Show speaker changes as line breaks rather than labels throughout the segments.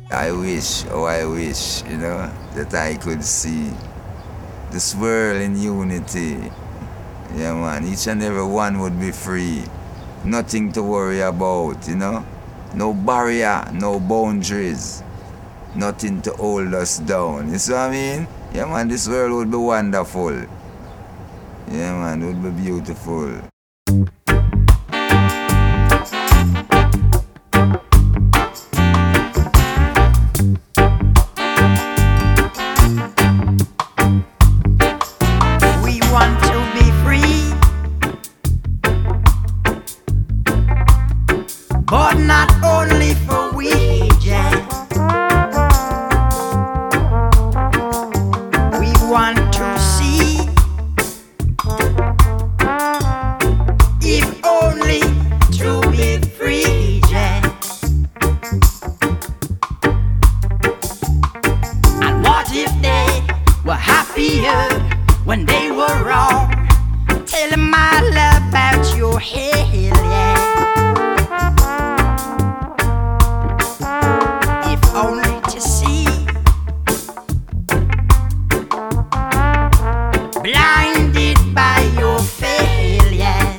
I wish, that I could see this world in unity. Yeah, man, each and every one would be free. Nothing to worry about. No barrier, no boundaries. Nothing to hold us down. You see what I mean? Yeah, man, this world would be wonderful. Yeah, man, it would be beautiful.
We want to be free, but not only for we, yeah. We want to see, if only to be free, yeah. And what if they were happier when they were wrong? Tell them all about your hell, yeah. If only to see, blinded by your failure.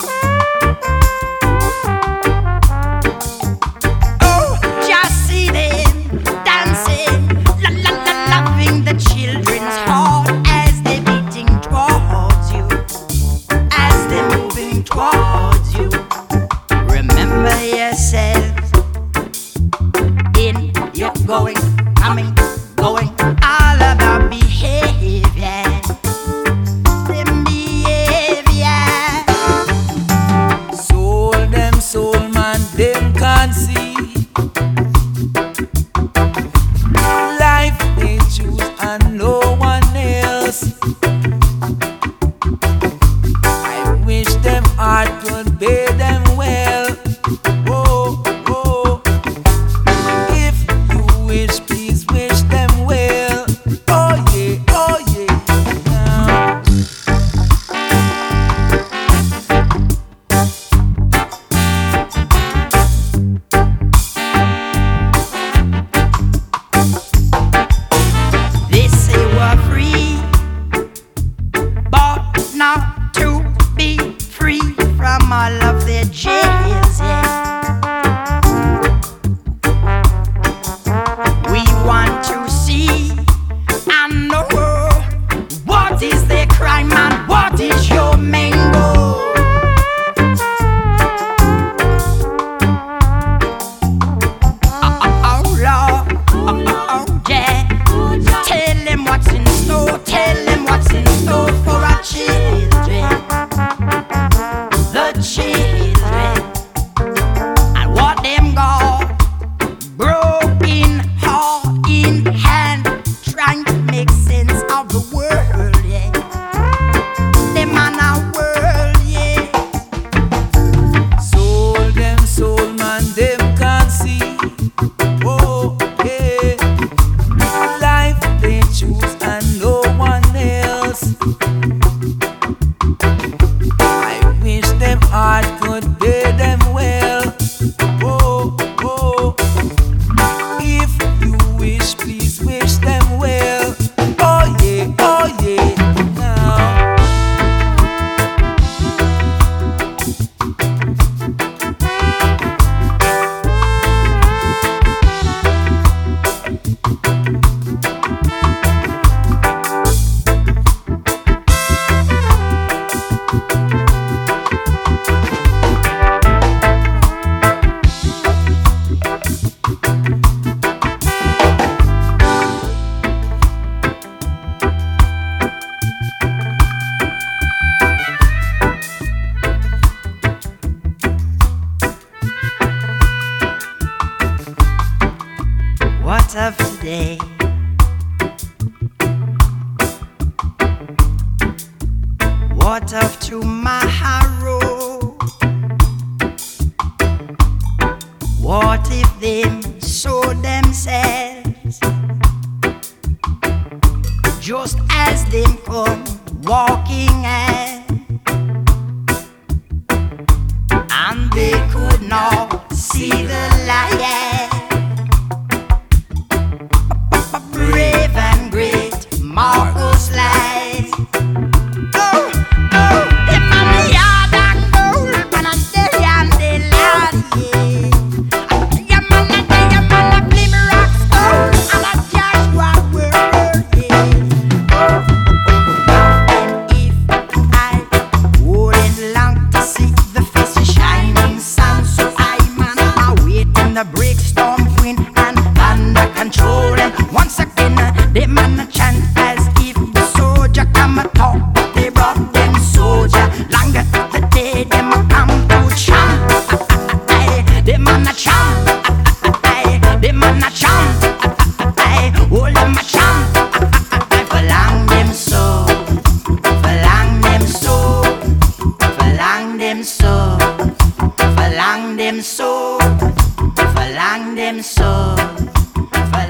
Oh, just see them dancing, loving the children's heart as they're beating towards you, as they're moving towards you. Remember yourself in your going, coming, going, all about behavior. Them behavior.
Soul man, them can't see. Life they choose and no one else. I wish them heart could pay them well. Oh, oh. If you wish, please wish them well. Oh yeah, oh yeah. Now.
They say we're free, but not to be free from all of their jails, yeah. We want to see and know what is their crime and what is your main goal. Oh Lord, oh yeah. Tell them what's in store, tell them what's in store for our children, the children, and what them got broken heart in hand, trying to make sense of the world, yeah. Them on our world, yeah.
Soul man, them can't see. Oh, yeah. Life they choose and no one else. I wish them heart could pay them well. Oh, oh. If you wish, please wish them well. Oh yeah, oh yeah. Now.
What of today? What of tomorrow? What if them sow themselves just as them come walking and they could not see the light?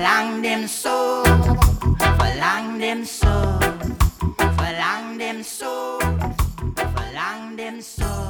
Verlang them so, verlang them so, verlang them so, verlang them so.